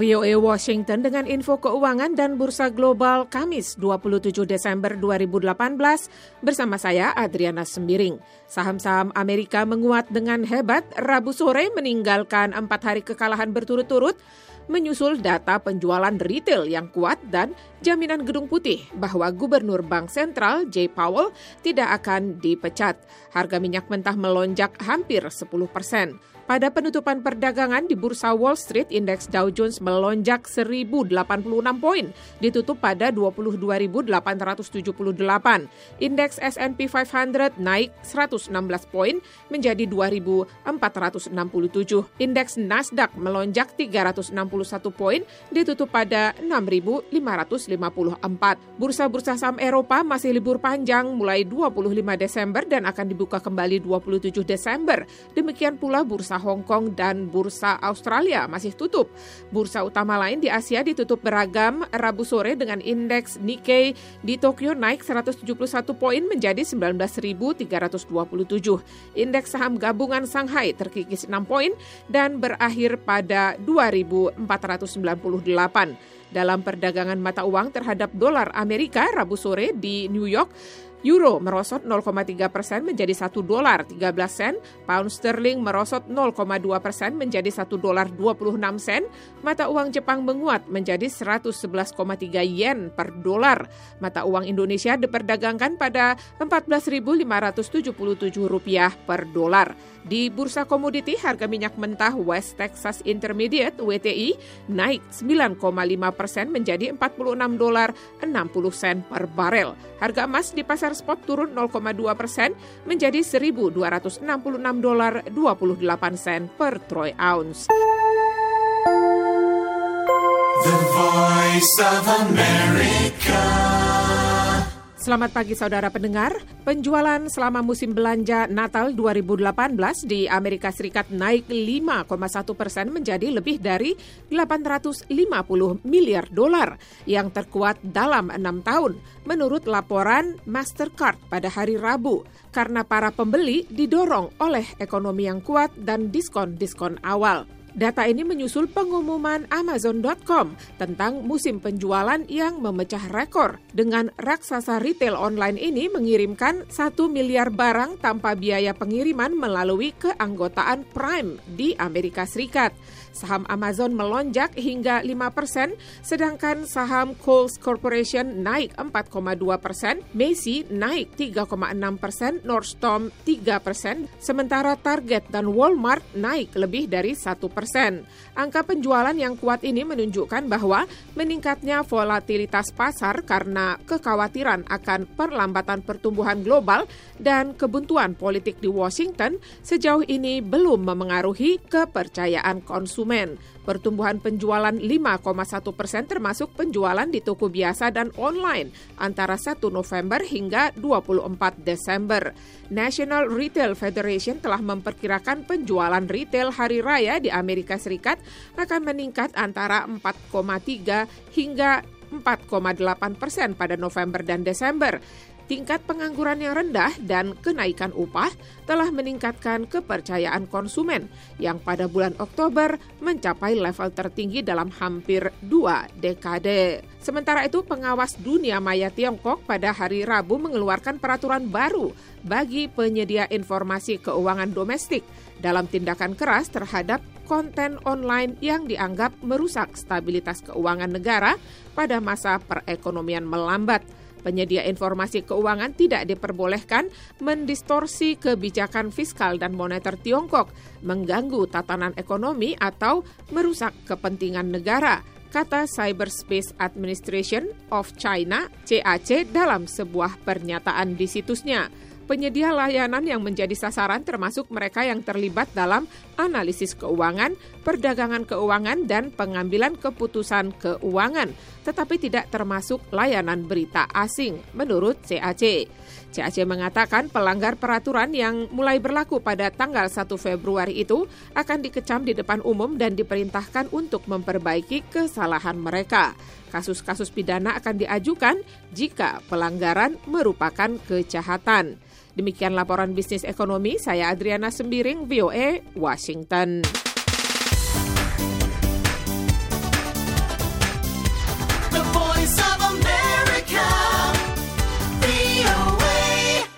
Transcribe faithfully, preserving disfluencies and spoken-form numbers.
V O A Washington dengan info keuangan dan bursa global Kamis dua puluh tujuh Desember dua ribu delapan belas bersama saya Adriana Sembiring. Saham-saham Amerika menguat dengan hebat Rabu sore meninggalkan empat hari kekalahan berturut-turut menyusul data penjualan retail yang kuat dan jaminan Gedung Putih bahwa Gubernur Bank Sentral Jay Powell tidak akan dipecat. Harga minyak mentah melonjak hampir sepuluh persen. Pada penutupan perdagangan di Bursa Wall Street, indeks Dow Jones melonjak seribu delapan puluh enam poin, ditutup pada dua puluh dua ribu delapan ratus tujuh puluh delapan. Indeks S and P lima ratus naik seratus enam belas poin menjadi dua ribu empat ratus enam puluh tujuh. Indeks Nasdaq melonjak tiga ratus enam puluh satu poin, ditutup pada enam ribu lima ratus lima puluh empat. Bursa-bursa saham Eropa masih libur panjang mulai dua puluh lima Desember dan akan dibuka kembali dua puluh tujuh Desember. Demikian pula bursa Hong Kong dan bursa Australia masih tutup. Bursa utama lain di Asia ditutup beragam Rabu sore dengan indeks Nikkei di Tokyo naik seratus tujuh puluh satu poin menjadi sembilan belas ribu tiga ratus dua puluh tujuh. Indeks saham gabungan Shanghai terkikis enam poin dan berakhir pada dua ribu empat ratus sembilan puluh delapan. Dalam perdagangan mata uang terhadap dolar Amerika Rabu sore di New York, Euro merosot nol koma tiga persen menjadi satu dolar tiga belas sen, pound sterling merosot nol koma dua persen menjadi satu dolar dua puluh enam sen, mata uang Jepang menguat menjadi seratus sebelas koma tiga yen per dolar. Mata uang Indonesia diperdagangkan pada empat belas ribu lima ratus tujuh puluh tujuh rupiah per dolar. Di bursa komoditi, harga minyak mentah West Texas Intermediate W T I naik sembilan koma lima persen menjadi empat puluh enam dolar enam puluh sen per barel. Harga emas di pasar spot turun nol koma dua persen menjadi seribu dua ratus enam puluh enam dolar dua puluh delapan sen per troy ounce. The Voice of America. Selamat pagi saudara pendengar. Penjualan selama musim belanja Natal dua ribu delapan belas di Amerika Serikat naik lima koma satu persen menjadi lebih dari delapan ratus lima puluh miliar dolar yang terkuat dalam enam tahun menurut laporan Mastercard pada hari Rabu karena para pembeli didorong oleh ekonomi yang kuat dan diskon-diskon awal. Data ini menyusul pengumuman Amazon dot com tentang musim penjualan yang memecah rekor. Dengan raksasa retail online ini mengirimkan satu miliar barang tanpa biaya pengiriman melalui keanggotaan Prime di Amerika Serikat. Saham Amazon melonjak hingga lima persen, sedangkan saham Kohl's Corporation naik empat koma dua persen, Macy naik tiga koma enam persen, Nordstrom tiga persen, sementara Target dan Walmart naik lebih dari satu persen. Angka penjualan yang kuat ini menunjukkan bahwa meningkatnya volatilitas pasar karena kekhawatiran akan perlambatan pertumbuhan global dan kebuntuan politik di Washington sejauh ini belum memengaruhi kepercayaan konsumen. Pertumbuhan penjualan lima koma satu persen termasuk penjualan di toko biasa dan online antara satu November hingga dua puluh empat Desember. National Retail Federation telah memperkirakan penjualan retail hari raya di Amerika Serikat akan meningkat antara empat koma tiga hingga empat koma delapan persen pada November dan Desember. Tingkat pengangguran yang rendah dan kenaikan upah telah meningkatkan kepercayaan konsumen yang pada bulan Oktober mencapai level tertinggi dalam hampir dua dekade. Sementara itu, pengawas dunia maya Tiongkok pada hari Rabu mengeluarkan peraturan baru bagi penyedia informasi keuangan domestik dalam tindakan keras terhadap konten online yang dianggap merusak stabilitas keuangan negara pada masa perekonomian melambat. Penyedia informasi keuangan tidak diperbolehkan mendistorsi kebijakan fiskal dan moneter Tiongkok, mengganggu tatanan ekonomi atau merusak kepentingan negara, kata Cyberspace Administration of China C A C dalam sebuah pernyataan di situsnya. Penyedia layanan yang menjadi sasaran termasuk mereka yang terlibat dalam analisis keuangan, perdagangan keuangan, dan pengambilan keputusan keuangan, tetapi tidak termasuk layanan berita asing, menurut C A C. C A C mengatakan pelanggar peraturan yang mulai berlaku pada tanggal satu Februari itu akan dikecam di depan umum dan diperintahkan untuk memperbaiki kesalahan mereka. Kasus-kasus pidana akan diajukan jika pelanggaran merupakan kejahatan. Demikian laporan bisnis ekonomi, saya Adriana Sembiring, V O A, Washington.